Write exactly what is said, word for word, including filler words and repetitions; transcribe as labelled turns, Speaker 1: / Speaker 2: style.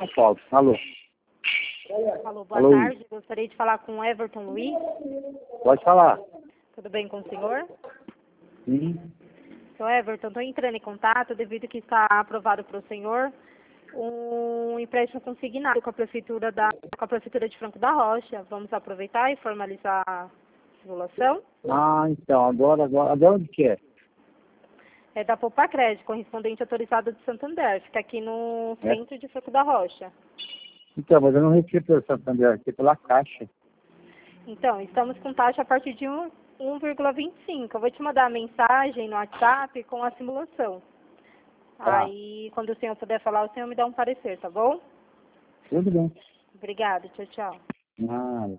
Speaker 1: Paulo. Alô.
Speaker 2: Alô, boa
Speaker 1: Alô.
Speaker 2: tarde. Gostaria de falar com o Everton Luiz.
Speaker 1: Pode falar.
Speaker 2: Tudo bem com o senhor?
Speaker 1: Sim.
Speaker 2: Senhor Everton, estou entrando em contato devido que está aprovado para o senhor um empréstimo consignado com a prefeitura da com a prefeitura de Franco da Rocha. Vamos aproveitar e formalizar a simulação.
Speaker 1: Ah, então, agora, agora, agora onde que é?
Speaker 2: É da Poupa Crédito, correspondente autorizado de Santander. Fica aqui no
Speaker 1: É?
Speaker 2: centro de Franco da Rocha.
Speaker 1: Então, mas eu não recebi pelo Santander, aqui pela Caixa.
Speaker 2: Então, estamos com taxa a partir de um- um vírgula vinte e cinco. Eu vou te mandar a mensagem no WhatsApp com a simulação.
Speaker 1: Tá.
Speaker 2: Aí, quando o senhor puder falar, o senhor me dá um parecer, tá bom?
Speaker 1: Tudo bem.
Speaker 2: Obrigada, tchau, tchau.
Speaker 1: Nada.